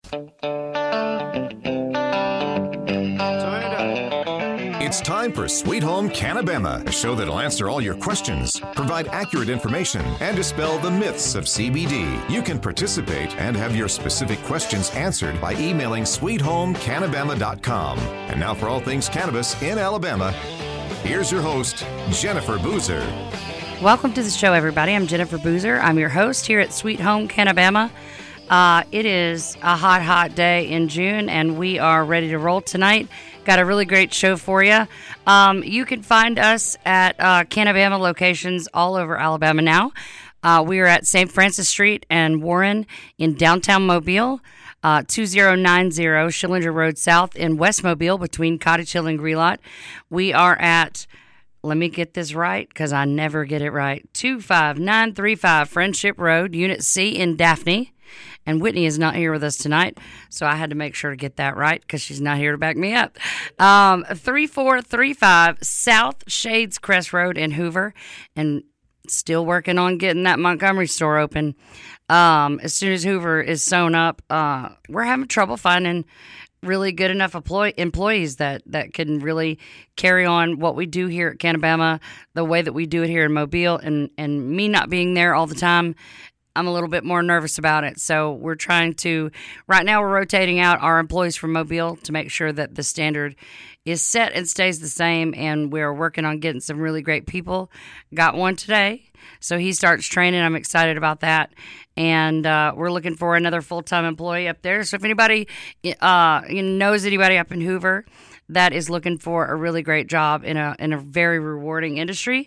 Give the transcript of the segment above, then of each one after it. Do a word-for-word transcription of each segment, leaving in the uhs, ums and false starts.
It's time for Sweet Home Canabama, a show that'll answer all your questions, provide accurate information, and dispel the myths of C B D. You can participate and have your specific questions answered by emailing sweet home canabama dot com. And now for all things cannabis in Alabama, here's your host, Jennifer Boozer. Welcome to the show, everybody. I'm Jennifer Boozer. I'm your host here at Sweet Home Canabama. Uh, it is a hot, hot day in June, and we are ready to roll tonight. Got a really great show for you. Um, you can find us at uh, Canabama locations all over Alabama now. Uh, we are at Saint Francis Street and Warren in downtown Mobile, uh, two thousand ninety Schillinger Road South in West Mobile between Cottage Hill and Grelot. We are at, let me get this right because I never get it right, two five nine three five Friendship Road, Unit C in Daphne. And Whitney is not here with us tonight, so I had to make sure to get that right because she's not here to back me up. Um, three four three five South Shades Crest Road in Hoover, and still working on getting that Montgomery store open. Um, as soon as Hoover is sewn up, uh, we're having trouble finding really good enough employ- employees that, that can really carry on what we do here at Canabama, the way that we do it here in Mobile, and, and me not being there all the time, I'm a little bit more nervous about it. So we're trying to, right now we're rotating out our employees from Mobile to make sure that the standard is set and stays the same. And we're working on getting some really great people. Got one today. So he starts training. I'm excited about that. And uh, we're looking for another full-time employee up there. So if anybody uh, knows anybody up in Hoover that is looking for a really great job in a in a very rewarding industry,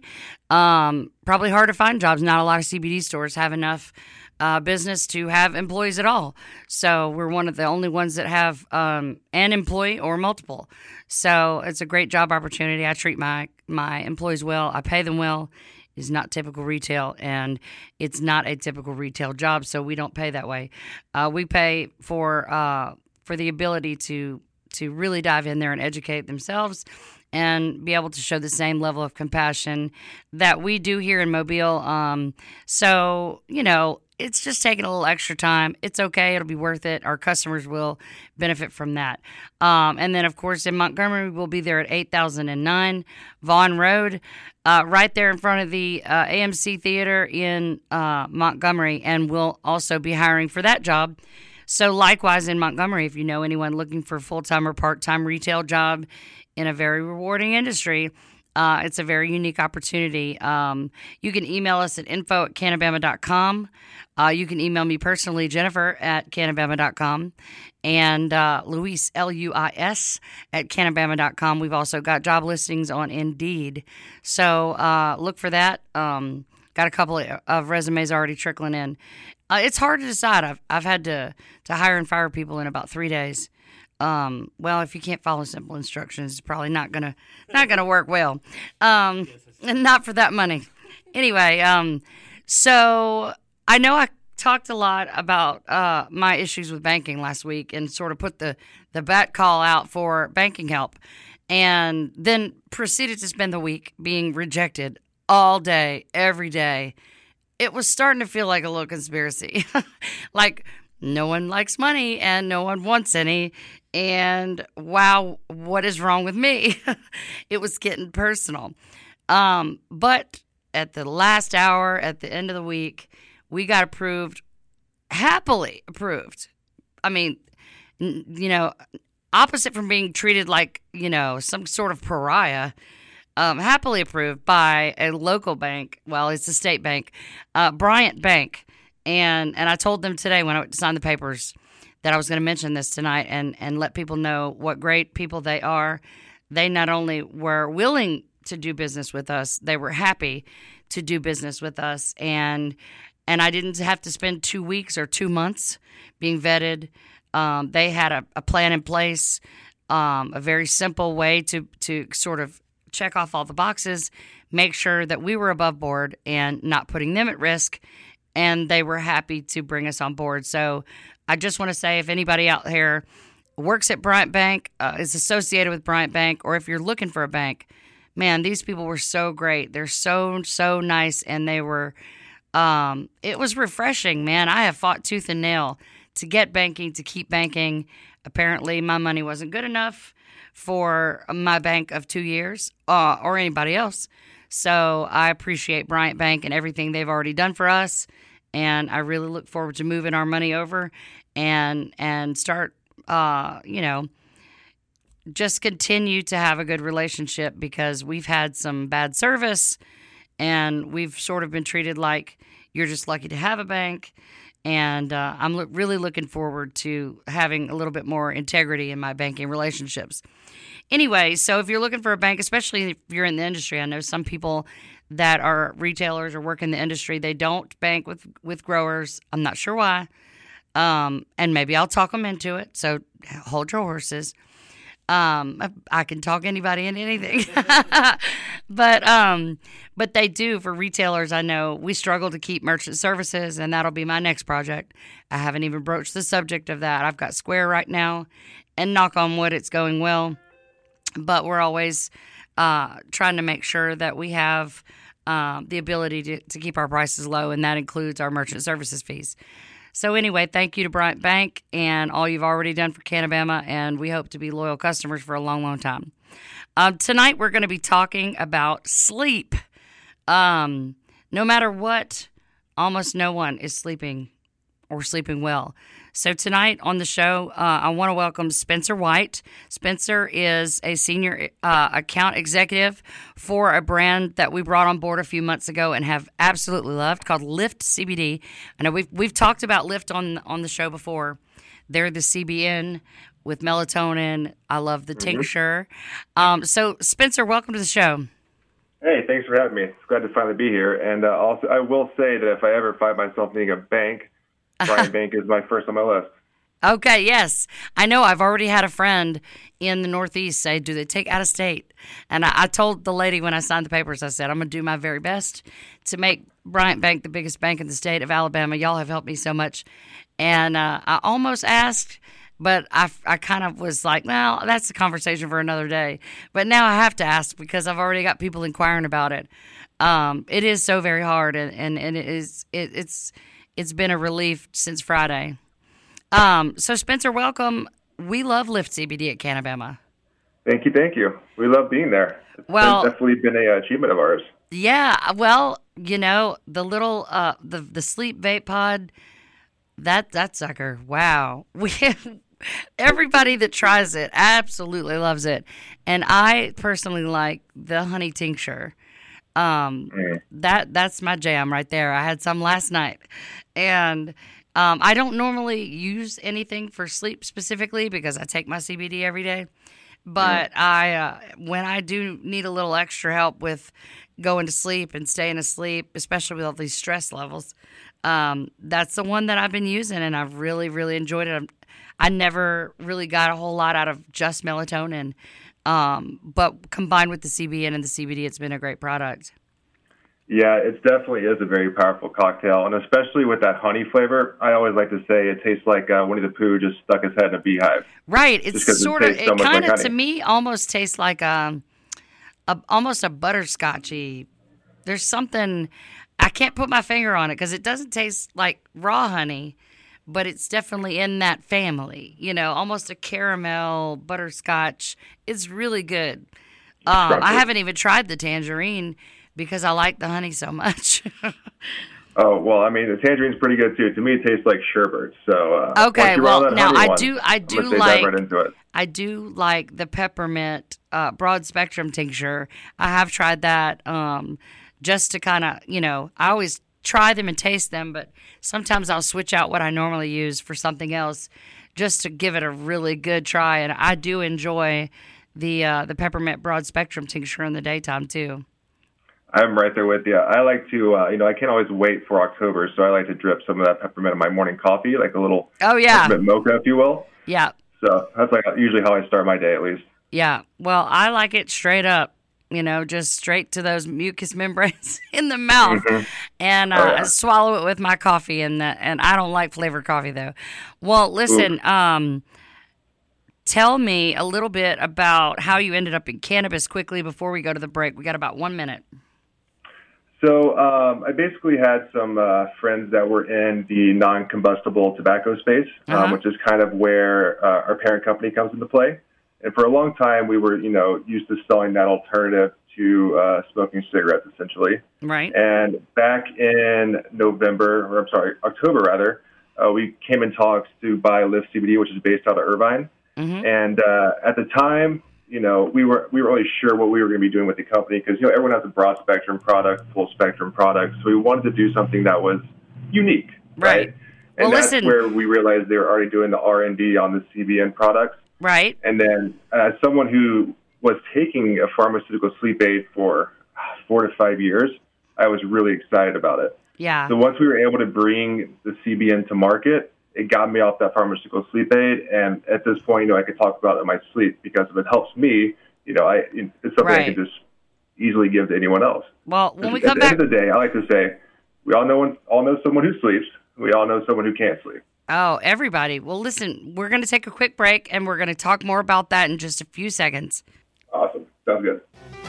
um, probably hard to find jobs. Not a lot of C B D stores have enough uh, business to have employees at all. So we're one of the only ones that have um, an employee or multiple. So it's a great job opportunity. I treat my, my employees well. I pay them well. It's not typical retail, and it's not a typical retail job, so we don't pay that way. Uh, we pay for uh, for the ability to to really dive in there and educate themselves and be able to show the same level of compassion that we do here in Mobile. Um, so, you know, it's just taking a little extra time. It's okay. It'll be worth it. Our customers will benefit from that. Um, and then, of course, in Montgomery, we'll be there at eight thousand nine Vaughn Road, uh, right there in front of the uh, A M C Theater in uh, Montgomery. And we'll also be hiring for that job. So likewise in Montgomery, if you know anyone looking for a full-time or part-time retail job in a very rewarding industry, uh, it's a very unique opportunity. Um, you can email us at info at canabama dot com. Uh, you can email me personally, Jennifer, at canabama dot com. And uh, Luis, L U I S, at canabama dot com. We've also got job listings on Indeed. So uh, look for that. Um, got a couple of resumes already trickling in. Uh, it's hard to decide. I've I've had to, to hire and fire people in about three days. Um, well, if you can't follow simple instructions, it's probably not gonna not gonna work well. Um, and not for that money. Anyway, um, so I know I talked a lot about uh, my issues with banking last week and sort of put the the bat call out for banking help, and then proceeded to spend the week being rejected all day, every day. It was starting to feel like a little conspiracy. Like, no one likes money and no one wants any. And wow, what is wrong with me? It was getting personal. Um, but at the last hour, at the end of the week, we got approved, happily approved. I mean, you know, opposite from being treated like, you know, some sort of pariah. Um, happily approved by a local bank. Well, it's a state bank, uh, Bryant Bank. And and I told them today when I signed the papers that I was going to mention this tonight and, and let people know what great people they are. They not only were willing to do business with us, they were happy to do business with us. And and I didn't have to spend two weeks or two months being vetted. Um, they had a, a plan in place, um, a very simple way to to sort of check off all the boxes, make sure that we were above board and not putting them at risk, and they were happy to bring us on board. So I just want to say, if anybody out here works at Bryant Bank, uh, is associated with Bryant Bank, or if you're looking for a bank, man, these people were so great. They're so, so nice, and they were, um, it was refreshing, man. I have fought tooth and nail to get banking, to keep banking. Apparently, my money wasn't good enough for my bank of two years uh, or anybody else. So I appreciate Bryant Bank and everything they've already done for us. And I really look forward to moving our money over and and start, uh, you know, just continue to have a good relationship, because we've had some bad service and we've sort of been treated like you're just lucky to have a bank. And uh, I'm lo- really looking forward to having a little bit more integrity in my banking relationships. Anyway, so if you're looking for a bank, especially if you're in the industry, I know some people that are retailers or work in the industry, they don't bank with, with growers. I'm not sure why. Um, and maybe I'll talk them into it. So hold your horses. Um, I can talk anybody into anything, but, um, but they do for retailers. I know we struggle to keep merchant services, and that'll be my next project. I haven't even broached the subject of that. I've got Square right now, and knock on wood, it's going well, but we're always, uh, trying to make sure that we have, um, the ability to, to keep our prices low. And that includes our merchant services fees. So anyway, thank you to Bryant Bank and all you've already done for Canabama, and we hope to be loyal customers for a long, long time. Um, tonight, we're going to be talking about sleep. Um, no matter what, almost no one is sleeping or sleeping well. So tonight on the show, uh, I want to welcome Spencer White. Spencer is a senior uh, account executive for a brand that we brought on board a few months ago and have absolutely loved, called Lift C B D. I know we've we've talked about Lift on on the show before. They're the C B N with melatonin. I love the mm-hmm. tincture. Um, so Spencer, welcome to the show. Hey, thanks for having me. It's glad to finally be here. And uh, also, I will say that if I ever find myself needing a bank, Bryant Bank is my first on my list. Okay, yes. I know I've already had a friend in the Northeast say, do they take out of state? And I, I told the lady when I signed the papers, I said, I'm going to do my very best to make Bryant Bank the biggest bank in the state of Alabama. Y'all have helped me so much. And uh, I almost asked, but I, I kind of was like, well, that's a conversation for another day. But now I have to ask because I've already got people inquiring about it. Um, it is so very hard, and, and, and it is it, it's it's been a relief since Friday. Um, so, Spencer, welcome. We love Lift C B D at Canabama. Thank you, thank you. We love being there. It's well, definitely been an achievement of ours. Yeah, well, you know, the little uh, the the sleep vape pod, that that sucker, wow. We everybody that tries it absolutely loves it, and I personally like the honey tincture. Um, mm. that that's my jam right there. I had some last night, and um, I don't normally use anything for sleep specifically because I take my C B D every day. But mm. I, uh, when I do need a little extra help with going to sleep and staying asleep, especially with all these stress levels, um, that's the one that I've been using, and I've really, really enjoyed it. I'm, I never really got a whole lot out of just melatonin. Um, but combined with the C B N and the C B D, it's been a great product. Yeah, it definitely is a very powerful cocktail, and especially with that honey flavor, I always like to say it tastes like uh, Winnie the Pooh just stuck his head in a beehive. Right, it's sort it of, so it kind of like to me almost tastes like a, a almost a butterscotchy. There's something, I can't put my finger on it because it doesn't taste like raw honey. But it's definitely in that family, you know, almost a caramel, butterscotch. It's really good. Um, I haven't even tried the tangerine because I like the honey so much. Oh, well, I mean, the tangerine's pretty good, too. To me, it tastes like sherbet. So, uh, okay, well, now I one, do I do like right into it. I do like the peppermint uh, broad spectrum tincture. I have tried that um, just to kind of, you know, I always try them and taste them, but sometimes I'll switch out what I normally use for something else just to give it a really good try. And I do enjoy the uh, the peppermint broad spectrum tincture in the daytime too. I'm right there with you. I like to, uh, you know, I can't always wait for October, so I like to drip some of that peppermint in my morning coffee, like a little oh yeah peppermint mocha, if you will. Yeah. So that's like usually how I start my day, at least. Yeah. Well, I like it straight up. You know, just straight to those mucous membranes in the mouth, mm-hmm. and uh, oh, yeah. swallow it with my coffee. And uh, and I don't like flavored coffee though. Well, listen, um, tell me a little bit about how you ended up in cannabis quickly before we go to the break. We got about one minute. So um, I basically had some uh, friends that were in the non-combustible tobacco space, Uh-huh. um, which is kind of where uh, our parent company comes into play. And for a long time, we were, you know, used to selling that alternative to uh, smoking cigarettes, essentially. Right. And back in November, or I'm sorry, October rather, uh, we came in talks to buy Lift C B D, which is based out of Irvine. Mm-hmm. And uh, at the time, you know, we were we weren't really sure what we were going to be doing with the company because, you know, everyone has a broad spectrum product, full spectrum product. So we wanted to do something that was unique, right? Right. And Well, that's listen- where we realized they were already doing the R and D on the C B N products. Right. And then as someone who was taking a pharmaceutical sleep aid for four to five years, I was really excited about it. Yeah. So once we were able to bring the C B N to market, it got me off that pharmaceutical sleep aid. And at this point, you know, I could talk about it in my sleep because if it helps me, you know, I it's something I Right. can just easily give to anyone else. Well, when we At come the back, end of the day, I like to say, we all know one, all know someone who sleeps. We all know someone who can't sleep. oh, everybody. Well, listen, we're going to take a quick break and we're going to talk more about that in just a few seconds. Awesome. Sounds good.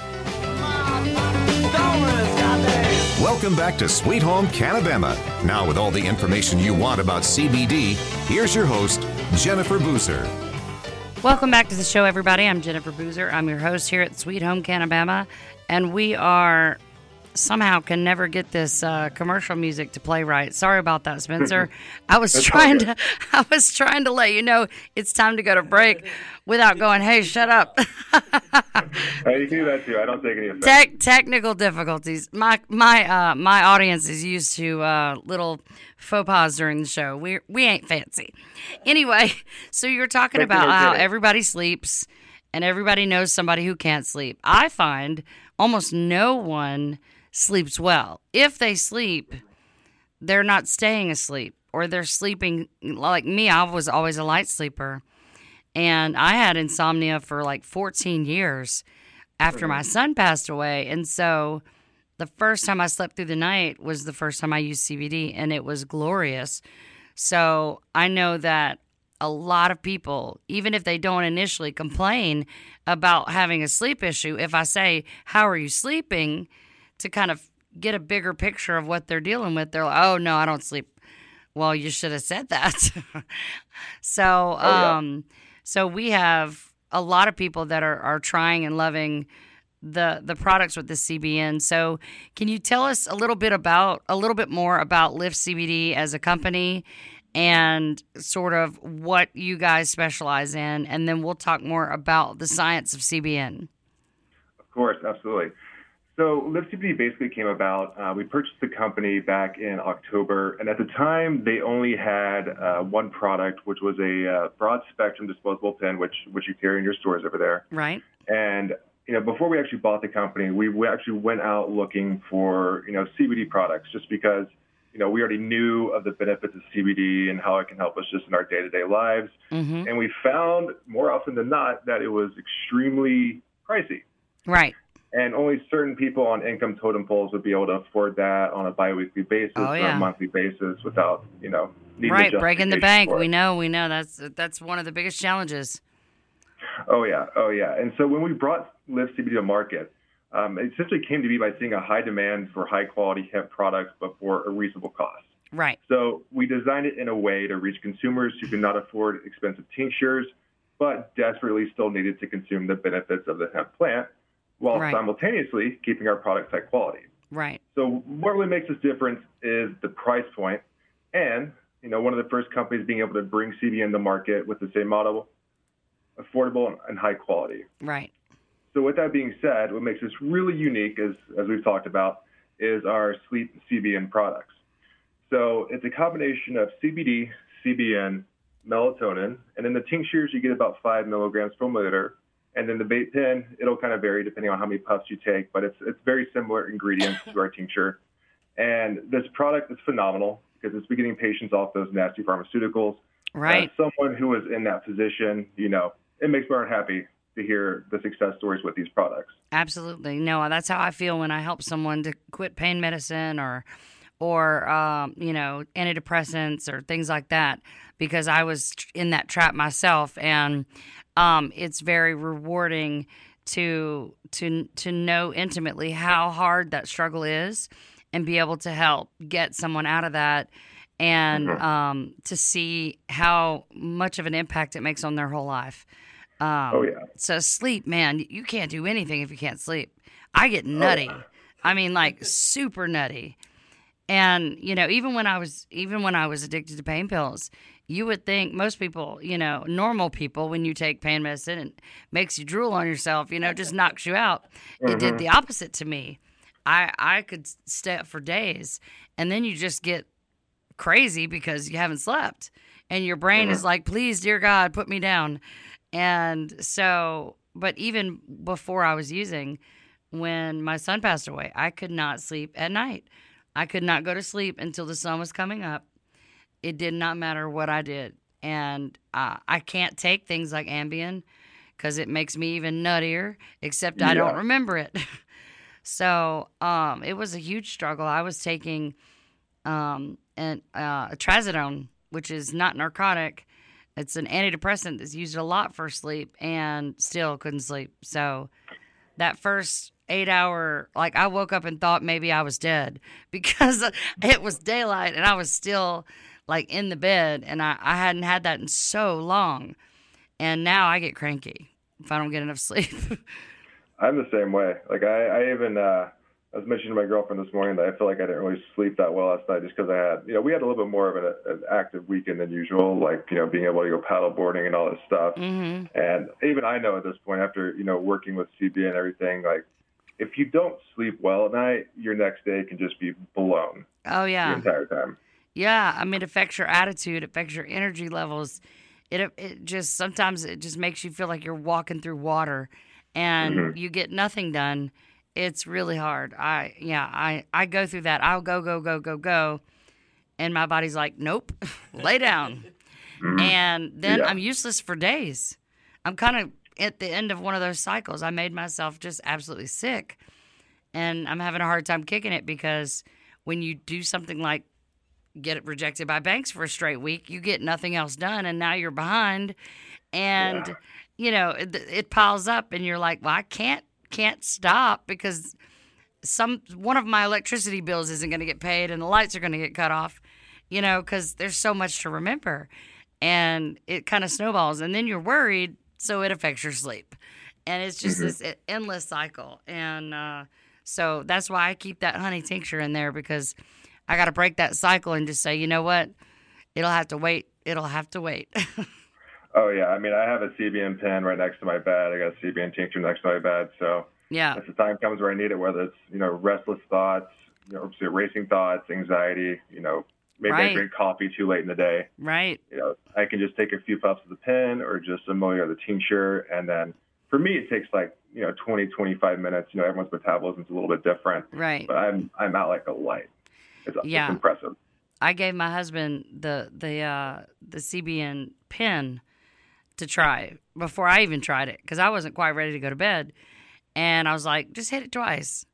Welcome back to Sweet Home Canabama. Now, with all the information you want about C B D, here's your host, Jennifer Boozer. Welcome back to the show, everybody. I'm Jennifer Boozer. I'm your host here at Sweet Home Canabama, and we are somehow can never get this uh, commercial music to play right. Sorry about that, Spencer. I was That's trying all to, I was trying to let you know it's time to go to break without going, "Hey, shut up." Uh, you can do that too. I don't take any offense. Tech technical difficulties. My my uh, my audience is used to uh, little faux pas during the show. We we ain't fancy. Anyway, so you're talking Thank you, about how okay. everybody sleeps and everybody knows somebody who can't sleep. I find almost no one sleeps well. If they sleep, they're not staying asleep or they're sleeping like me. I was always a light sleeper. And I had insomnia for like fourteen years after my son passed away. And so the first time I slept through the night was the first time I used C B D, and it was glorious. So I know that a lot of people, even if they don't initially complain about having a sleep issue, if I say, "How are you sleeping?" to kind of get a bigger picture of what they're dealing with, they're like, "Oh, no, I don't sleep." Well, you should have said that. so, Oh, yeah. um, so we have a lot of people that are, are trying and loving the the products with the C B N. So, can you tell us a little bit about a little bit more about Lift C B D as a company and sort of what you guys specialize in, and then we'll talk more about the science of C B N. Of course, absolutely. So Lift C B D basically came about. Uh, we purchased the company back in October, and at the time they only had uh, one product, which was a uh, broad spectrum disposable pen, which which you carry in your stores over there. Right. And you know, before we actually bought the company, we, we actually went out looking for you know C B D products, just because you know we already knew of the benefits of C B D and how it can help us just in our day-to-day lives. Mm-hmm. And we found more often than not that it was extremely pricey. Right. And only certain people on income totem poles would be able to afford that on a biweekly basis Oh, or yeah. a monthly basis without, you know, needing Right. a Breaking the justification bank. for it. We know. We know. That's that's one of the biggest challenges. Oh, yeah. Oh, yeah. And so when we brought Lift C B D to market, um, it essentially came to be by seeing a high demand for high-quality hemp products, but for a reasonable cost. Right. So we designed it in a way to reach consumers who could not afford expensive tinctures, but desperately still needed to consume the benefits of the hemp plant, while Right. simultaneously keeping our products high quality. Right. So what really makes us different is the price point, and you know, one of the first companies being able to bring C B N to market with the same model, affordable and high quality. Right. So with that being said, what makes us really unique, as as we've talked about, is our sleep C B N products. So it's a combination of C B D, C B N, melatonin, and in the tinctures you get about five milligrams per milliliter. And then the vape pen, it'll kind of vary depending on how many puffs you take, but it's it's very similar ingredients to our tincture. And this product is phenomenal because it's getting patients off those nasty pharmaceuticals. Right. As someone who is in that position, you know, it makes me happy to hear the success stories with these products. Absolutely. No, that's how I feel when I help someone to quit pain medicine or, or um, you know, antidepressants or things like that, because I was in that trap myself, and um, it's very rewarding to to to know intimately how hard that struggle is, and be able to help get someone out of that, and Mhm. um, to see how much of an impact it makes on their whole life. Um, Oh, yeah. So sleep, man, you can't do anything if you can't sleep. I get nutty. Oh, yeah. I mean, like super nutty. And you know, even when I was even when I was addicted to pain pills, you would think most people, you know, normal people, when you take pain medicine, it makes you drool on yourself, you know, just knocks you out. It did Mhm. the opposite to me. I I could stay up for days, and then you just get crazy because you haven't slept, and your brain is Mhm. like, please, dear God, put me down. And so, but even before I was using, when my son passed away, I could not sleep at night. I could not go to sleep until the sun was coming up. It did not matter what I did. And uh, I can't take things like Ambien because it makes me even nuttier, except I don't Yeah. remember it. So um, it was a huge struggle. I was taking um, an, uh, a trazodone, which is not narcotic. It's an antidepressant that's used a lot for sleep, and still couldn't sleep. So that first eight hour, like I woke up and thought maybe I was dead because it was daylight and I was still like in the bed, and I, I hadn't had that in so long. And now I get cranky if I don't get enough sleep. I'm the same way. Like I, I even uh, I was mentioning to my girlfriend this morning that I feel like I didn't really sleep that well last night just because I had, you know, we had a little bit more of an, an active weekend than usual, like, you know, being able to go paddle boarding and all this stuff. Mm-hmm. And even I know at this point, after, you know, working with C B and everything, like if you don't sleep well at night, your next day can just be blown Oh, the yeah. entire time. Yeah. I mean, it affects your attitude, it affects your energy levels. It, it just, sometimes it just makes you feel like you're walking through water, and Mhm. you get nothing done. It's really hard. I, yeah, I, I go through that. I'll go, go, go, go, go. And my body's like, nope, lay down. Mhm. And then Yeah. I'm useless for days. I'm kind of at the end of one of those cycles. I made myself just absolutely sick. And I'm having a hard time kicking it because when you do something like get it rejected by banks for a straight week, you get nothing else done, and now you're behind. And, Yeah. you know, it, it piles up, and you're like, well, I can't can't stop because some one of my electricity bills isn't going to get paid, and the lights are going to get cut off, you know, because there's so much to remember. And it kind of snowballs, and then you're worried, so it affects your sleep. And it's just Mhm. this e- endless cycle. And uh, so that's why I keep that honey tincture in there, because I got to break that cycle and just say, you know what? It'll have to wait. It'll have to wait. Oh yeah. I mean, I have a C B N pen right next to my bed. I got a C B N tincture next to my bed. So Yeah. if the time comes where I need it, whether it's, you know, restless thoughts, you know, racing thoughts, anxiety, you know, maybe Right. I drink coffee too late in the day, Right. you know, I can just take a few puffs of the pen or just a million of the tincture. And then for me, it takes like, you know, twenty, twenty-five minutes. You know, everyone's metabolism's a little bit different, Right. but I'm, I'm out like a light. It's, Yeah. it's impressive. I gave my husband the the uh, the C B N pen to try before I even tried it, because I wasn't quite ready to go to bed. And I was like, just hit it twice.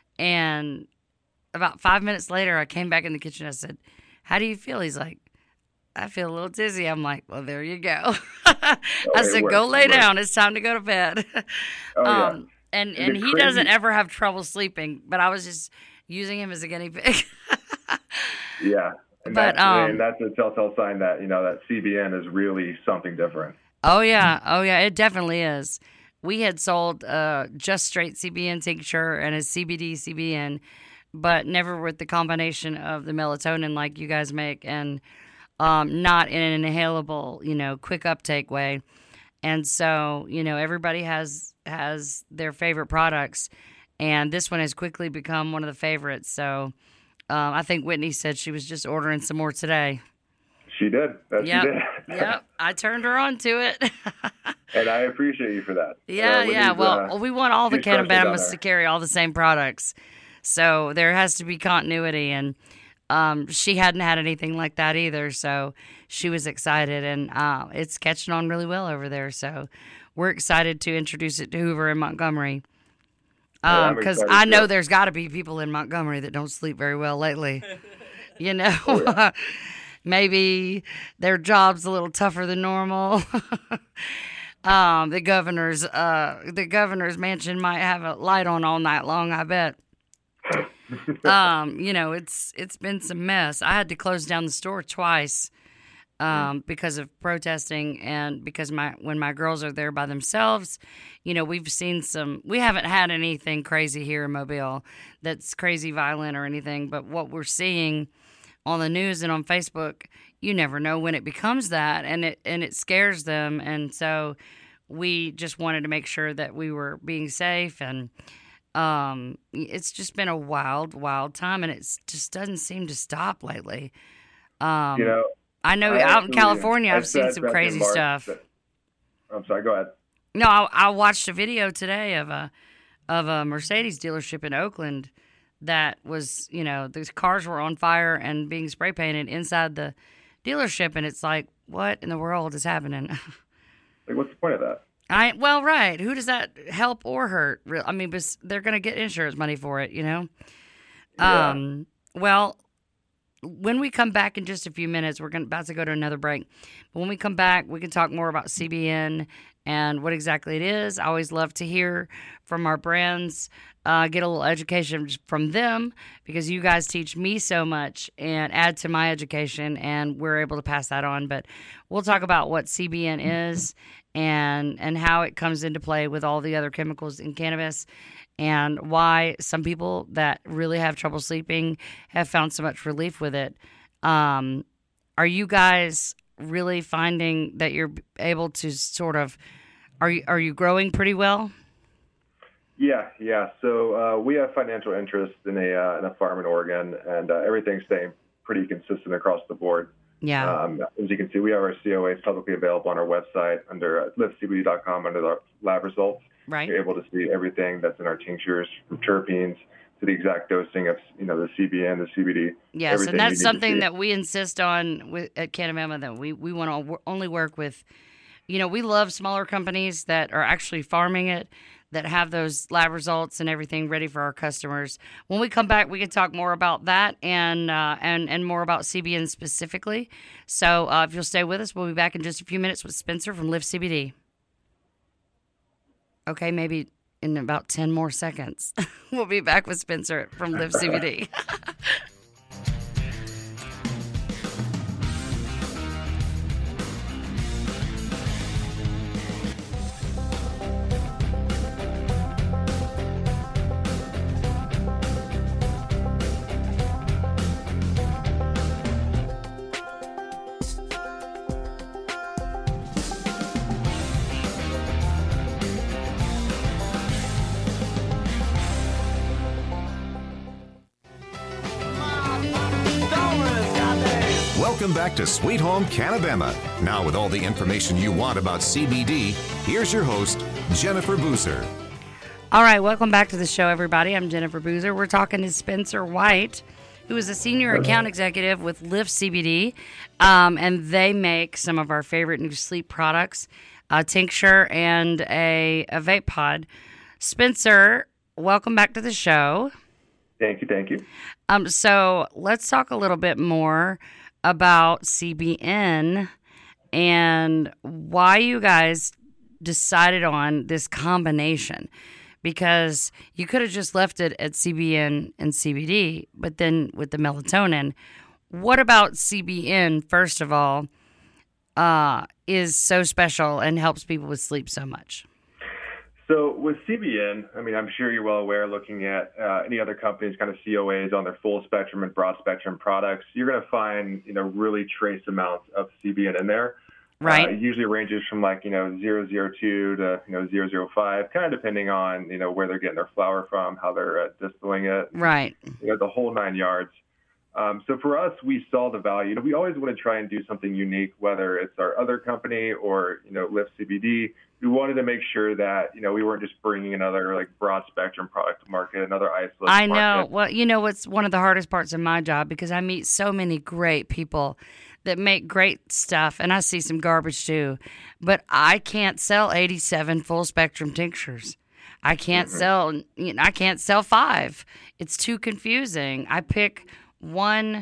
And about five minutes later, I came back in the kitchen. I said, how do you feel? He's like, I feel a little dizzy. I'm like, well, there you go. I it said, works, go lay it works. down. It's time to go to bed. Oh, yeah. um, and Is and it he crazy? doesn't ever have trouble sleeping, but I was just using him as a guinea pig. Yeah. And, But, that's, um, and that's a telltale sign that, you know, that C B N is really something different. Oh, yeah. Oh, yeah. It definitely is. We had sold uh, just straight C B N tincture and a C B D C B N, but never with the combination of the melatonin like you guys make, and um, not in an inhalable, you know, quick uptake way. And so, you know, everybody has has their favorite products, and this one has quickly become one of the favorites. So um, I think Whitney said she was just ordering some more today. She did. That Yep. she did. Yep. I turned her on to it. And I appreciate you for that. Yeah, Uh, when yeah. these, Well, uh, we want all the these specials down Canabamas there. to carry all the same products. So there has to be continuity. And um, she hadn't had anything like that either. So she was excited. And uh, it's catching on really well over there. So we're excited to introduce it to Hoover and Montgomery. Yeah, I'm Because excited I know too. there's got to be people in Montgomery that don't sleep very well lately. You know? Oh, Maybe their job's a little tougher than normal. Um, the governor's uh, the governor's mansion might have a light on all night long, I bet. um, you know, it's it's been some mess. I had to close down the store twice um, because of protesting and because my when my girls are there by themselves. You know, we've seen some. We haven't had anything crazy here in Mobile that's crazy violent or anything, but what we're seeing on the news and on Facebook, you never know when it becomes that, and it and it scares them. And so we just wanted to make sure that we were being safe, and um, it's just been a wild, wild time, and it just doesn't seem to stop lately. Um, you know, I know I out in actually- California, I I've seen said some back in crazy March stuff. that- I'm sorry. Go ahead. No, I, I watched a video today of a of a Mercedes dealership in Oakland that was, you know, the cars were on fire and being spray painted inside the dealership, and it's like, what in the world is happening? Like, what's the point of that? I well, right. Who does that help or hurt? Real- I mean, bes- they're going to get insurance money for it, you know. Yeah. Um. Well, when we come back in just a few minutes, we're going about to go to another break. But when we come back, we can talk more about C B N and what exactly it is. I always love to hear from our brands, uh, get a little education from them, because you guys teach me so much and add to my education, and we're able to pass that on. But we'll talk about what C B N is and and how it comes into play with all the other chemicals in cannabis, and why some people that really have trouble sleeping have found so much relief with it. Um, are you guys really finding that you're able to sort of, are you, are you growing pretty well? Yeah, yeah. So uh, we have financial interest in a uh, in a farm in Oregon, and uh, everything's staying pretty consistent across the board. Yeah. Um, as you can see, we have our C O As publicly available on our website under uh, live C B D dot com under the lab results. Right. You're able to see everything that's in our tinctures, from terpenes to the exact dosing of, you know, the C B N, the C B D. Yes, everything and you that's need to something see. that we insist on with, at Canabama, that we, we want to only work with, you know, we love smaller companies that are actually farming it, that have those lab results and everything ready for our customers. When we come back, we can talk more about that and uh, and and more about C B N specifically. So uh, if you'll stay with us, we'll be back in just a few minutes with Spencer from Live C B D. Okay, maybe in about ten more seconds. We'll be back with Spencer from Live C B D. Welcome back to Sweet Home Canabama. Now, with all the information you want about C B D, here's your host, Jennifer Boozer. All right, welcome back to the show, everybody. I'm Jennifer Boozer. We're talking to Spencer White, who is a senior account executive with Live C B D, um, and they make some of our favorite new sleep products, a tincture and a, a vape pod. Spencer, welcome back to the show. Thank you, thank you. Um, so let's talk a little bit more about C B N and why you guys decided on this combination, because you could have just left it at C B N and C B D, but then with the melatonin, what about C B N, first of all, uh, is so special and helps people with sleep so much? So with C B N, I mean, I'm sure you're well aware, looking at uh, any other companies' kind of C O As on their full spectrum and broad spectrum products, you're going to find, you know, really trace amounts of C B N in there. Right. Uh, it usually ranges from like, you know, zero point zero two to, you know, zero point zero five, kind of depending on, you know, where they're getting their flower from, how they're uh, distilling it, Right. you know, the whole nine yards. Um, so for us, we saw the value. You know, we always want to try and do something unique, whether it's our other company or, you know, Live C B D. We wanted to make sure that, you know, we weren't just bringing another like broad spectrum product to market, another isolate I know. market. Well, you know what's one of the hardest parts of my job, because I meet so many great people that make great stuff, and I see some garbage too, but I can't sell eighty-seven full spectrum tinctures. I can't mm-hmm. sell, you know, I can't sell five. It's too confusing. I pick one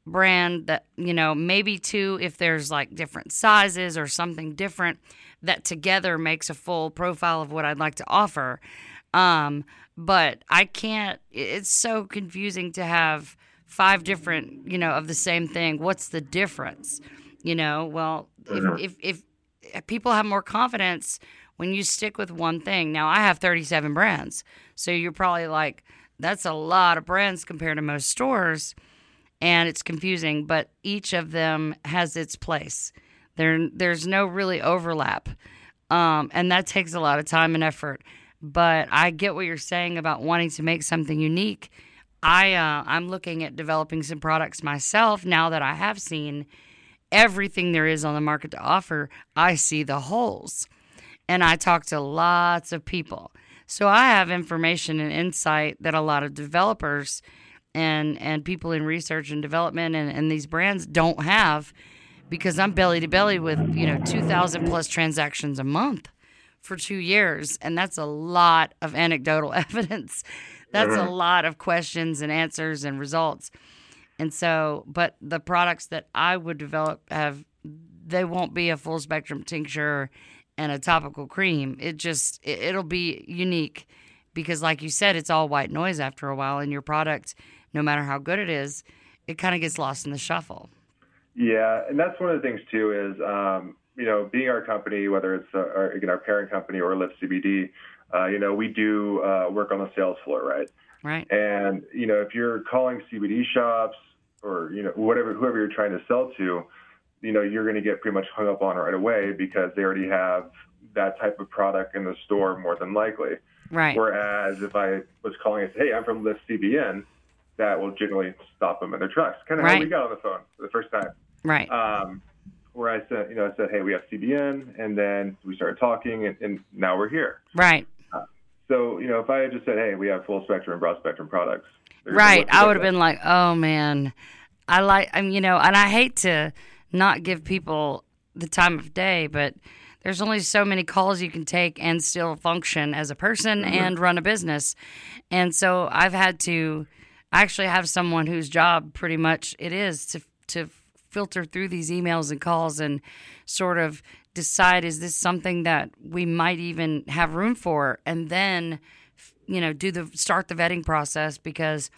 brand that, you know, maybe two if there's like different sizes or something different that together makes a full profile of what I'd like to offer. Um, but I can't, it's so confusing to have five different, you know, of the same thing. What's the difference? You know, well, if, if, if, if people have more confidence when you stick with one thing. Now, I have thirty-seven brands, so you're probably like, that's a lot of brands compared to most stores, and it's confusing, but each of them has its place. There, there's no really overlap, um, and that takes a lot of time and effort. But I get what you're saying about wanting to make something unique. I, uh, I'm looking at developing some products myself now that I have seen everything there is on the market to offer. I see the holes, and I talk to lots of people. So I have information and insight that a lot of developers and, and people in research and development and, and these brands don't have, because I'm belly to belly with, you know, two thousand plus transactions a month for two years. And that's a lot of anecdotal evidence. That's a lot of questions and answers and results. And so, but the products that I would develop have, they won't be a full spectrum tincture and a topical cream. It just, it, it'll be unique because, like you said, it's all white noise after a while, and your product, no matter how good it is, it kind of gets lost in the shuffle. Yeah, and that's one of the things too is, um, you know, being our company, whether it's uh, our, again, our parent company or Lift C B D, uh, you know, we do uh, work on the sales floor, right? Right. And, you know, if you're calling C B D shops or, you know, whatever, whoever you're trying to sell to, you know, you're going to get pretty much hung up on right away because they already have that type of product in the store more than likely. Right. Whereas if I was calling and say, hey, I'm from Lift C B N, that will generally stop them in their tracks. Kind of right. how we got on the phone for the first time. Right. Um, where I said, you know, I said, hey, we have C B N, and then we started talking, and, and now we're here. Right. Uh, so, you know, if I had just said, hey, we have full spectrum and broad spectrum products. Right. I would have been like, oh, man, I like, I mean, you know, and I hate to not give people the time of day, but there's only so many calls you can take and still function as a person mm-hmm. and run a business. And so I've had to actually have someone whose job pretty much it is to to filter through these emails and calls and sort of decide, is this something that we might even have room for? And then, you know, do the start the vetting process, because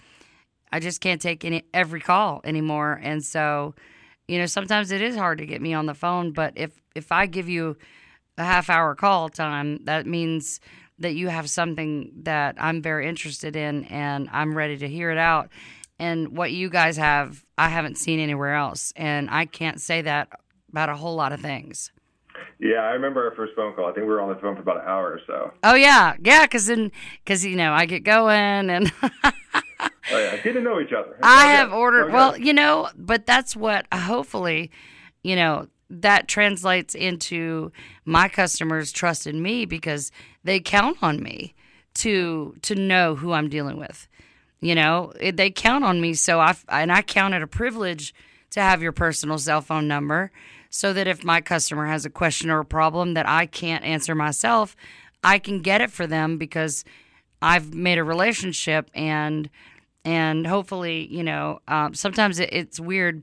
I just can't take any every call anymore. And so, you know, sometimes it is hard to get me on the phone, but if, if I give you a half hour call time, that means that you have something that I'm very interested in and I'm ready to hear it out. And what you guys have, I haven't seen anywhere else. And I can't say that about a whole lot of things. Yeah, I remember our first phone call. I think we were on the phone for about an hour or so. Oh, yeah. Yeah, because then, because, you know, I get going and... oh, yeah. Get to know each other. It's I okay. have ordered, okay. well, you know, but that's what, hopefully, you know, that translates into my customers trust in me, because they count on me to to know who I'm dealing with. You know, they count on me, so I and I count it a privilege to have your personal cell phone number, so that if my customer has a question or a problem that I can't answer myself, I can get it for them because I've made a relationship. And and hopefully, you know, um, sometimes it, it's weird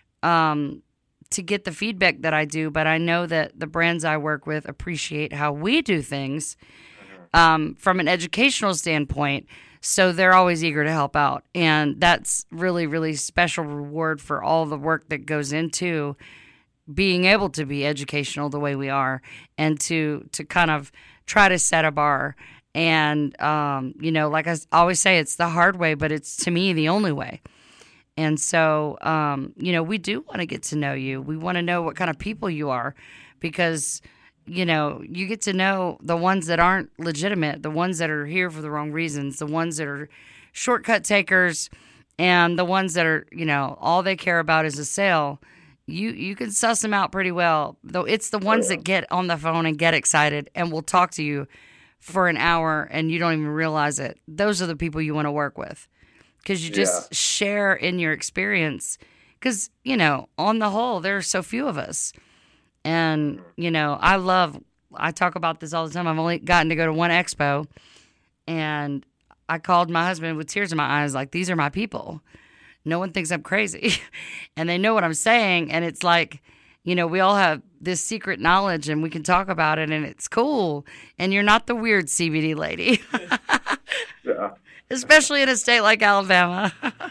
um, to get the feedback that I do, but I know that the brands I work with appreciate how we do things um, from an educational standpoint. So they're always eager to help out. And that's really, really special reward for all the work that goes into being able to be educational the way we are, and to to kind of try to set a bar. And, um, you know, like I always say, it's the hard way, but it's, to me, the only way. And so, um, you know, we do want to get to know you. We want to know what kind of people you are, because you know, you get to know the ones that aren't legitimate, the ones that are here for the wrong reasons, the ones that are shortcut takers, and the ones that are, you know, all they care about is a sale. You you can suss them out pretty well, though. It's the ones that get on the phone and get excited and will talk to you for an hour and you don't even realize it. Those are the people you want to work with, because you just yeah. share in your experience. Because, you know, on the whole, there are so few of us. And, you know, I love, I talk about this all the time. I've only gotten to go to one expo, and I called my husband with tears in my eyes, like, these are my people. no one thinks I'm crazy. And they know what I'm saying. And it's like, you know, we all have this secret knowledge and we can talk about it and it's cool. And you're not the weird C B D lady. Yeah. Especially in a state like Alabama.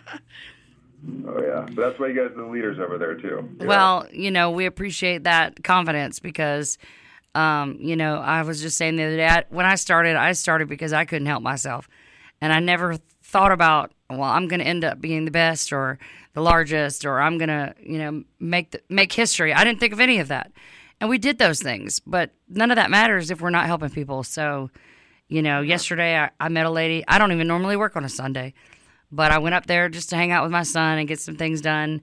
Oh, yeah. But that's why you guys are the leaders over there, too. Yeah. Well, you know, we appreciate that confidence because, um, you know, I was just saying the other day, I, when I started, I started because I couldn't help myself. And I never thought about, well, I'm going to end up being the best or the largest or I'm going to, you know, make the, make history. I didn't think of any of that. And we did those things. But none of that matters if we're not helping people. So, you know, yesterday I, I met a lady. I don't even normally work on a Sunday. But I went up there just to hang out with my son and get some things done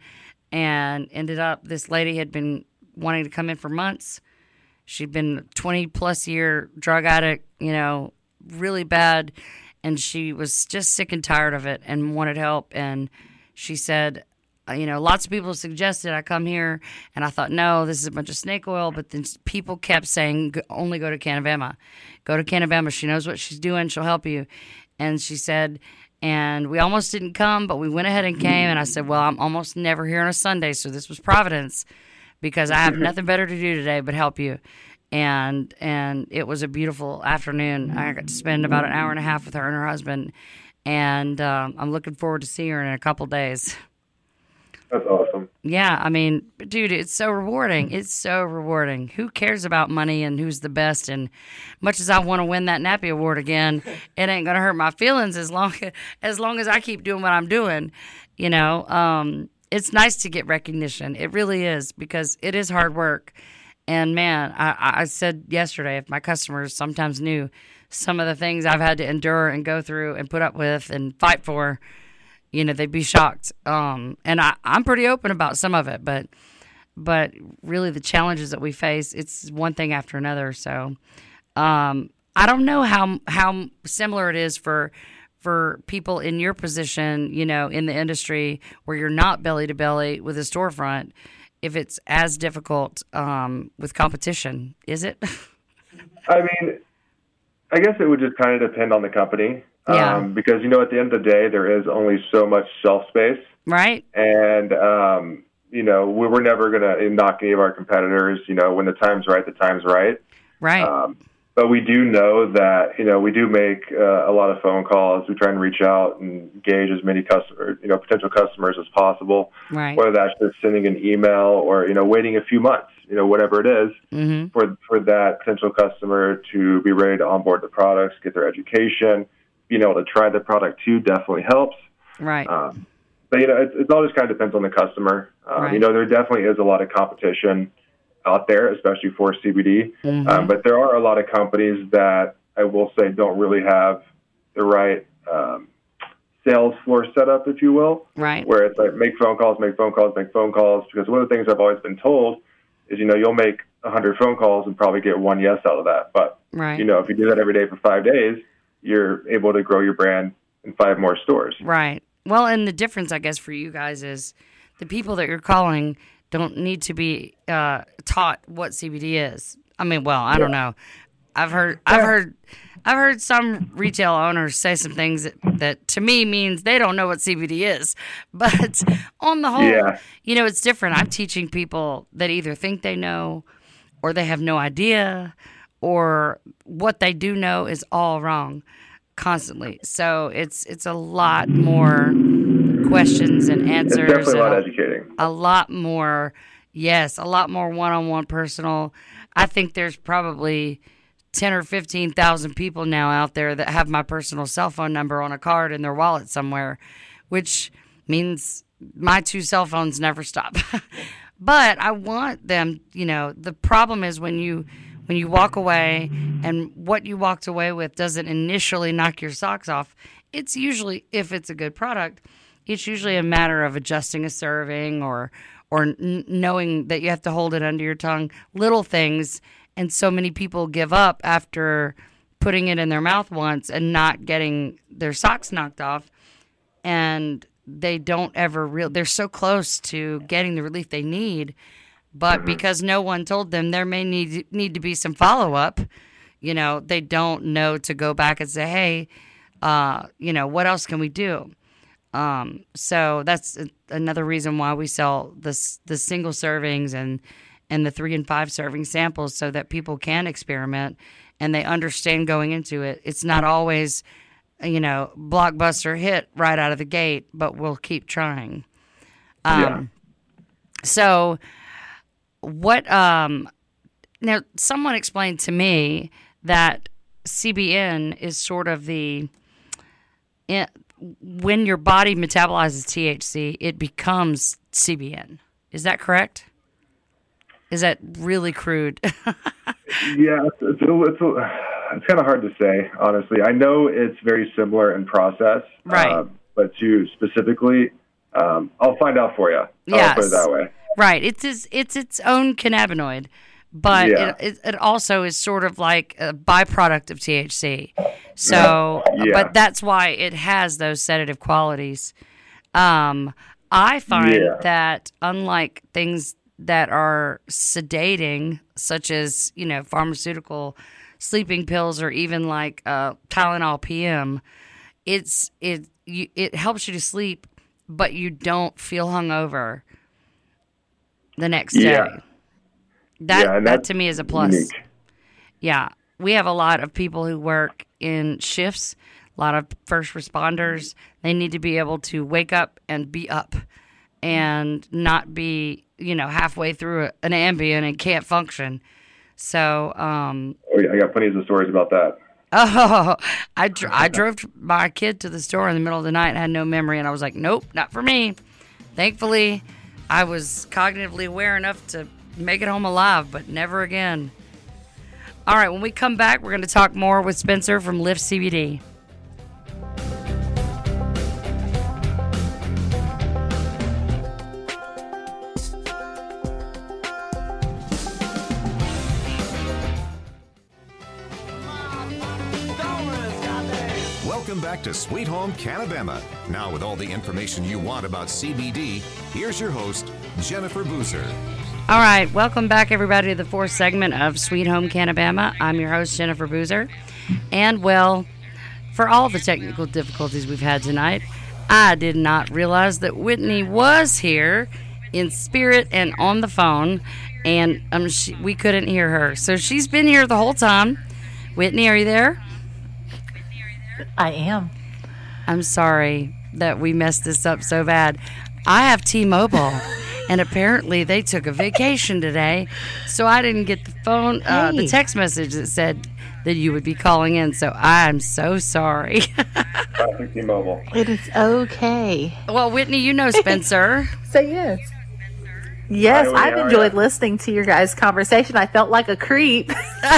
and ended up, this lady had been wanting to come in for months. She'd been twenty plus year drug addict, you know, really bad. And she was just sick and tired of it and wanted help. And she said, you know, lots of people suggested I come here. And I thought, no, this is a bunch of snake oil. But then people kept saying, only go to Canabama. Go to Canabama. She knows what she's doing. She'll help you. And she said, and we almost didn't come, but we went ahead and came. And I said, well, I'm almost never here on a Sunday, so this was Providence because I have nothing better to do today but help you. And and it was a beautiful afternoon. I got to spend about an hour and a half with her and her husband. And um, I'm looking forward to seeing her in a couple days. That's awesome. Yeah, I mean, dude, it's so rewarding. It's so rewarding. Who cares about money and who's the best? And much as I want to win that Nappy Award again, it ain't gonna hurt my feelings as long as long as I keep doing what I'm doing. You know, um, it's nice to get recognition. It really is because it is hard work. And man, I, I said yesterday, if my customers sometimes knew some of the things I've had to endure and go through and put up with and fight for, you know, they'd be shocked. Um, and I, I'm pretty open about some of it, but but really the challenges that we face, it's one thing after another. So um, I don't know how how similar it is for for people in your position, you know, in the industry where you're not belly to belly with a storefront, if it's as difficult um, with competition. Is it? I mean, I guess it would just kind of depend on the company. Yeah. Um, because, you know, at the end of the day, there is only so much shelf space. Right. And, um, you know, we we're never going to knock any of our competitors. You know, when the time's right, the time's right. Right. Um, but we do know that, you know, we do make uh, a lot of phone calls. We try and reach out and engage as many customers, you know, potential customers as possible. Right. Whether that's just sending an email or, you know, waiting a few months, you know, whatever it is, mm-hmm. for, for that potential customer to be ready to onboard the products, get their education. Being able to try the product too definitely helps. Right. Um, but, you know, it, it all just kind of depends on the customer. Um, right. You know, there definitely is a lot of competition out there, especially for C B D. Mm-hmm. Um, but there are a lot of companies that I will say don't really have the right um, sales floor set up, if you will. Right. Where it's like make phone calls, make phone calls, make phone calls. Because one of the things I've always been told is, you know, you'll make one hundred phone calls and probably get one yes out of that. But, right. you know, if you do that every day for five days, you're able to grow your brand in five more stores. Right. Well, and the difference, I guess, for you guys is the people that you're calling don't need to be uh, taught what C B D is. I mean, well, I yeah. don't know. I've heard, I've heard, I've heard some retail owners say some things that, that to me means they don't know what C B D is. But on the whole, yeah. you know, it's different. I'm teaching people that either think they know, or they have no idea, or what they do know is all wrong constantly. So it's it's a lot more questions and answers. It's definitely a lot educating. A lot more, yes, a lot more one-on-one personal. I think there's probably ten or fifteen thousand people now out there that have my personal cell phone number on a card in their wallet somewhere, which means my two cell phones never stop. But I want them, you know, the problem is when you when you walk away and what you walked away with doesn't initially knock your socks off, it's usually, if it's a good product, it's usually a matter of adjusting a serving or or n- knowing that you have to hold it under your tongue, little things. And so many people give up after putting it in their mouth once and not getting their socks knocked off. And they don't ever real. They're so close to getting the relief they need, but because no one told them there may need need to be some follow up, you know, they don't know to go back and say, hey, uh, you know, what else can we do? Um, so that's another reason why we sell this the single servings and and the three and five serving samples, so that people can experiment and they understand going into it. It's not always, you know, blockbuster hit right out of the gate, but we'll keep trying. Um, yeah. So what, um, now someone explained to me that C B N is sort of the, it, when your body metabolizes T H C, it becomes C B N. Is that correct? Is that really crude? Yeah, it's it's, a, it's, a, it's kind of hard to say, honestly. I know it's very similar in process, right? Uh, but to specifically, um, I'll find out for you. Yes. I'll put it that way. Right. It's its, it's its own cannabinoid, but Yeah. it, it it also is sort of like a byproduct of T H C. So, Yeah. but that's why it has those sedative qualities. Um, I find Yeah. that unlike things that are sedating, such as, you know, pharmaceutical sleeping pills or even like uh, Tylenol P M, it's it you, it helps you to sleep, but you don't feel hungover the next day. Yeah. That Yeah, and that that's to me is a plus. unique. Yeah, we have a lot of people who work in shifts. A lot of first responders. They need to be able to wake up and be up, and not be, you know, halfway through a, an Ambien and can't function. So, um, Oh, yeah, I got plenty of stories about that. oh, I, dr- I drove my kid to the store in the middle of the night and had no memory, and I was like, nope, not for me. Thankfully, I was cognitively aware enough to make it home alive, but never again. All right, when we come back, we're going to talk more with Spencer from Lift C B D. Welcome back to Sweet Home Canabama. Now, with all the information you want about C B D, here's your host, Jennifer Boozer. All right, welcome back, everybody, to the fourth segment of Sweet Home Canabama. I'm your host, Jennifer Boozer. And, well, for all the technical difficulties we've had tonight, I did not realize that Whitney was here in spirit and on the phone, and um, she, we couldn't hear her. So she's been here the whole time. Whitney, are you there? I am. I'm sorry that we messed this up so bad. I have T-Mobile, and apparently they took a vacation today, so I didn't get the phone, uh, the Hey. text message that said that you would be calling in. So I'm so sorry. Classic T-Mobile. It is okay. Well, Whitney, you know Spencer. Say yes. Yes, Hi, Whitney, I've how are enjoyed ya? listening to your guys' conversation. I felt like a creep.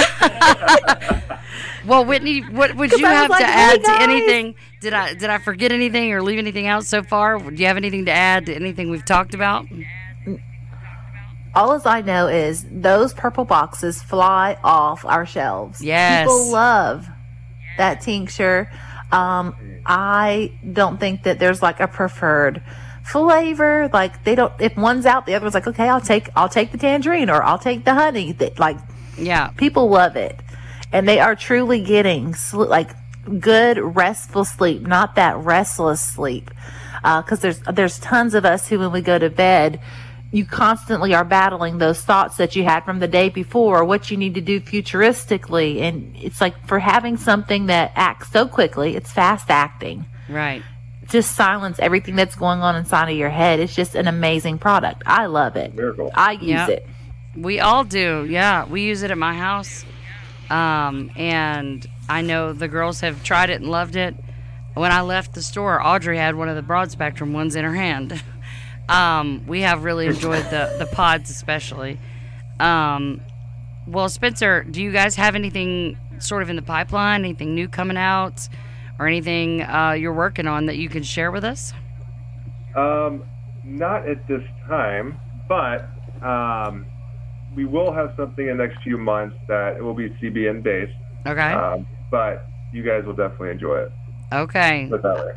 Well, Whitney, what would 'Cause you I was have like, to "Hey, add to guys." anything? Did I did I forget anything or leave anything out so far? Do you have anything to add to anything we've talked about? All as I know is those purple boxes fly off our shelves. Yes. People love that tincture. Um, I don't think that there's like a preferred flavor. Like they don't, if one's out, the other one's like, okay, I'll take, I'll take the tangerine or I'll take the honey. That like Yeah. people love it. And they are truly getting sl- like good restful sleep, not that restless sleep. Uh, cause there's, there's tons of us who, when we go to bed, you constantly are battling those thoughts that you had from the day before, what you need to do futuristically. And it's like for having something that acts so quickly, it's fast acting. Right. Just silence everything that's going on inside of your head. It's just an amazing product. I love it. Miracle. I use Yeah. it. We all do. Yeah, we use it at my house. Um, and I know the girls have tried it and loved it. When I left the store, Audrey had one of the broad spectrum ones in her hand. Um, we have really enjoyed the, the pods especially. Um, well, Spencer, do you guys have anything sort of in the pipeline, anything new coming out, or anything uh, you're working on that you can share with us? Um, not at this time, but um, we will have something in the next few months that it will be C B N based. Okay. Um, but you guys will definitely enjoy it. Okay. Put it that way.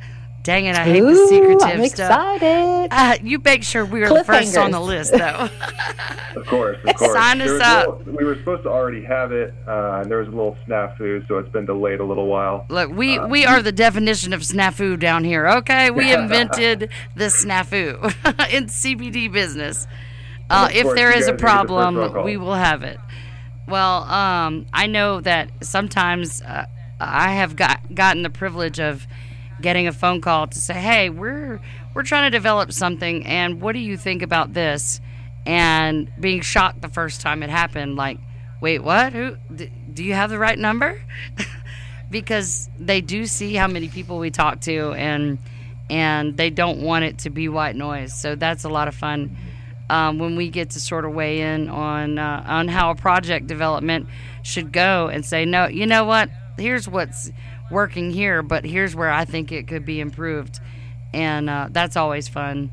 Dang it, I hate Ooh, the secretive I'm stuff. excited. Uh, you make sure we are the first on the Cliffhangers. list, though. Of course, of course. Sign us There was a up. little- we were supposed to already have it, uh, and there was a little snafu, so it's been delayed a little while. Look, we, Uh, we are the definition of snafu down here, okay? We invented the snafu in C B D business. Uh, of if course, there you is a guys are the first problem, phone call. we will have it. Well, um, I know that sometimes uh, I have got gotten the privilege of getting a phone call to say, "Hey, we're we're trying to develop something, and what do you think about this?" And being shocked the first time it happened, like, "Wait, what? Who? D- do you have the right number?" Because they do see how many people we talk to, and and they don't want it to be white noise. So that's a lot of fun. Um, when we get to sort of weigh in on uh, on how a project development should go and say, no, you know what, here's what's working here, but here's where I think it could be improved, and uh, that's always fun.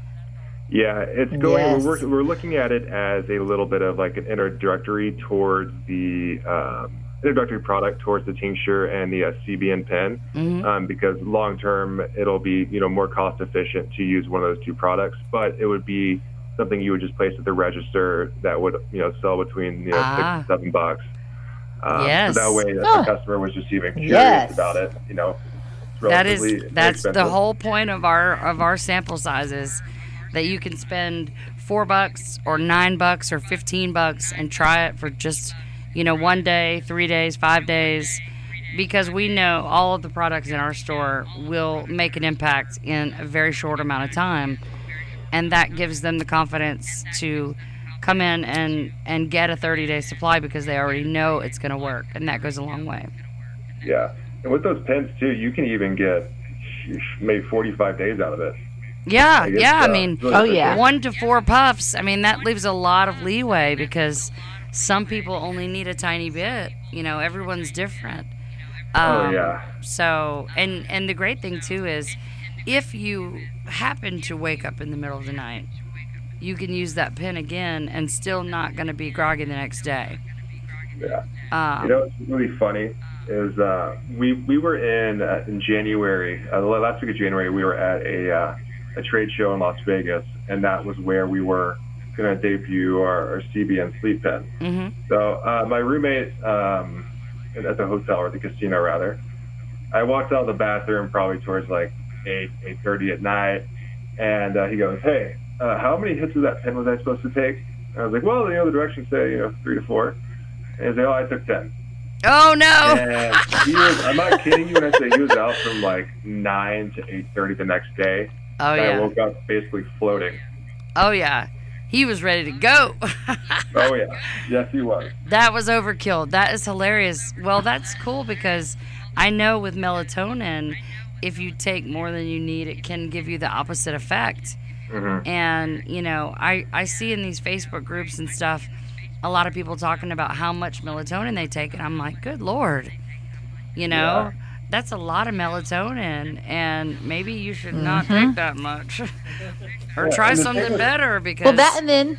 Yeah, it's going. Yes. We're, we're looking at it as a little bit of like an introductory towards the um, introductory product towards the tincture and the uh, C B N pen, Mhm. um, because long term it'll be you know more cost efficient to use one of those two products, but it would be something you would just place at the register that would you know sell between you know Ah. six to seven bucks. Um, Yes. So that way, if Oh. the customer was just even curious Yes. about it, you know, it's That is relatively that's the inexpensive. whole point of our of our sample sizes, that you can spend four bucks or nine bucks or fifteen bucks and try it for just you know one day, three days, five days, because we know all of the products in our store will make an impact in a very short amount of time, and that gives them the confidence to come in and and get a thirty day supply because they already know it's going to work, and that goes a long way. Yeah, and with those pens too, you can even get maybe forty-five days out of it. Yeah, Like, it's, yeah. I uh, mean, really Oh, quick. yeah. one to four puffs. I mean, that leaves a lot of leeway because some people only need a tiny bit. You know, everyone's different. Oh, Um, yeah. So, and and the great thing too is, if you happen to wake up in the middle of the night, you can use that pen again and still not going to be groggy the next day. Yeah. Um, You know what's really funny is uh, we we were in uh, in January, uh, the last week of January, we were at a uh, a trade show in Las Vegas, and that was where we were going to debut our, our C B N sleep pen. hmm So uh, my roommate um, at the hotel, or the casino rather, I walked out of the bathroom probably towards like eight eight thirty at night, and uh, he goes, "Hey, uh, how many hits of that pen was I supposed to take?" And I was like, "Well, you know, the directions say you know three to four." And he's like, "Oh, I took ten." Oh no! And he was, I'm not kidding you when I say he was out from like nine to eight thirty the next day. Oh And I yeah! woke up basically floating. Oh yeah! He was ready to go. Oh yeah, yes he was. That was overkill. That is hilarious. Well, that's cool because I know with melatonin, if you take more than you need, it can give you the opposite effect. hmm And, you know, I, I see in these Facebook groups and stuff a lot of people talking about how much melatonin they take. And I'm like, good Lord. You know, Yeah. that's a lot of melatonin. And maybe you should not Mm-hmm. take that much. Or Yeah, try and the something thing with- better because. Well, that and then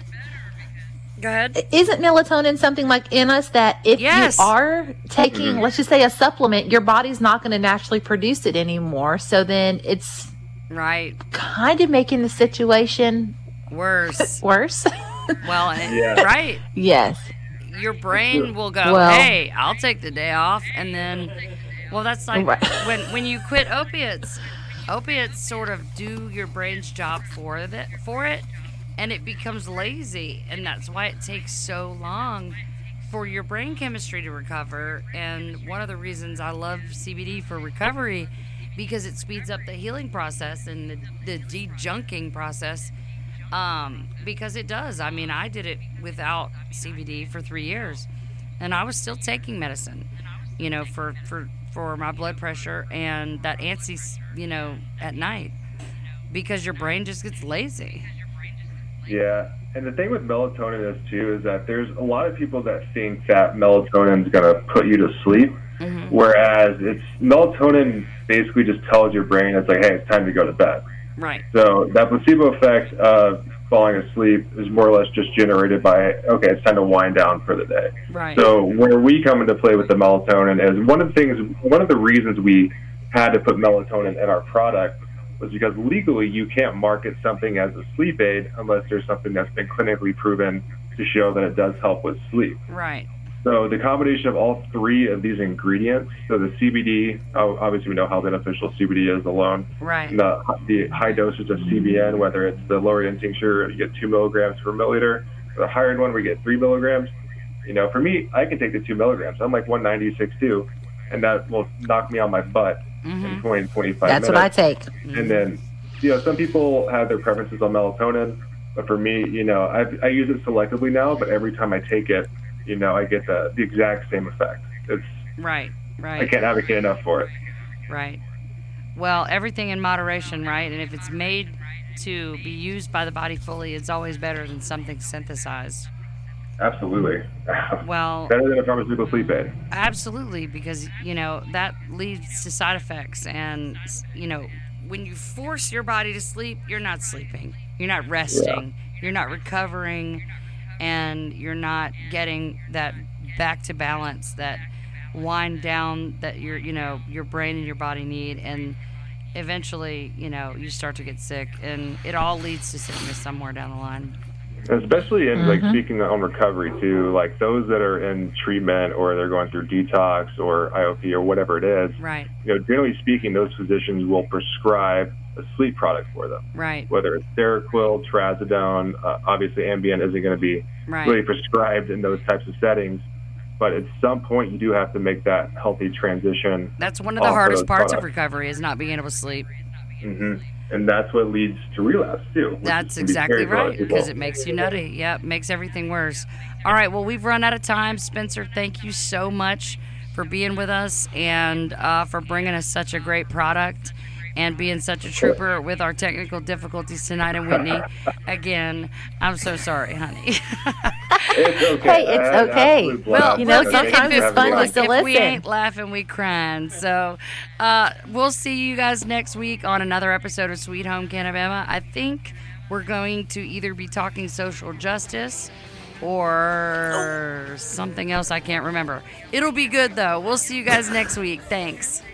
Go ahead. isn't melatonin something like in us that if Yes. you are taking, let's just say, a supplement, your body's not going to naturally produce it anymore. So then it's Right. kind of making the situation Worse. worse. Well, and, Yeah. right. Yes. Your brain will go, Well- hey, I'll take the day off. And then, well, that's like Right. when, when you quit opiates. Opiates sort of do your brain's job for it, for it, and it becomes lazy. And that's why it takes so long for your brain chemistry to recover. And one of the reasons I love C B D for recovery, because it speeds up the healing process and the, the de-junking process. Um, because it does. I mean, I did it without C B D for three years, and I was still taking medicine, you know, for, for, for my blood pressure and that antsy, you know, at night, because your brain just gets lazy. Yeah, and the thing with melatonin is too is that there's a lot of people that think that melatonin is going to put you to sleep, Mhm. whereas it's melatonin basically just tells your brain it's like, hey, it's time to go to bed. Right. So that placebo effect of falling asleep is more or less just generated by, okay, it's time to wind down for the day. Right. So where we come into play with the melatonin is one of the things, one of the reasons we had to put melatonin in our product was because legally you can't market something as a sleep aid unless there's something that's been clinically proven to show that it does help with sleep. Right. So the combination of all three of these ingredients, so the C B D, oh, obviously we know how beneficial C B D is alone. Right. And the, the high dosage of C B N, whether it's the lower end tincture, you get two milligrams per milliliter. The higher end one, we get three milligrams. You know, for me, I can take the two milligrams. I'm like one ninety, six two, and that will knock me on my butt mm-hmm. in twenty, twenty-five That's minutes. what I take. Mm-hmm. And then, you know, some people have their preferences on melatonin, but for me, you know, I, I use it selectively now, but every time I take it, you know, I get the, the exact same effect. It's right, right. I can't advocate enough for it. Right. Well, everything in moderation, right? And if it's made to be used by the body fully, it's always better than something synthesized. Absolutely. Well, better than a pharmaceutical sleep aid. Absolutely, because, you know, that leads to side effects. And, you know, when you force your body to sleep, you're not sleeping. You're not resting. Yeah. You're not recovering. And you're not getting that back to balance, that wind down that your, you know, your brain and your body need. And eventually, you know, you start to get sick. And it all leads to sickness somewhere down the line. Especially in, mm-hmm. like, speaking on recovery, too, like those that are in treatment or they're going through detox or I O P or whatever it is. Right. You know, generally speaking, those physicians will prescribe a sleep product for them. Right. Whether it's Seroquel, Trazodone, uh, obviously Ambien isn't going to be right. really prescribed in those types of settings. But at some point, you do have to make that healthy transition. That's one of the hardest of parts products. of recovery is not being able to sleep. Mm-hmm. And that's what leads to relapse, too. That's exactly right, because it makes you nutty. Yep, makes everything worse. All right, well, we've run out of time. Spencer, thank you so much for being with us and uh, for bringing us such a great product and being such a trooper with our technical difficulties tonight. And Whitney, again, I'm so sorry, honey. It's okay. Hey, it's okay. Well, you know, look, sometimes if, it's fun look, just to if listen. we ain't laughing, we crying. So uh, we'll see you guys next week on another episode of Sweet Home Canabama. I think we're going to either be talking social justice or something else I can't remember. It'll be good, though. We'll see you guys next week. Thanks.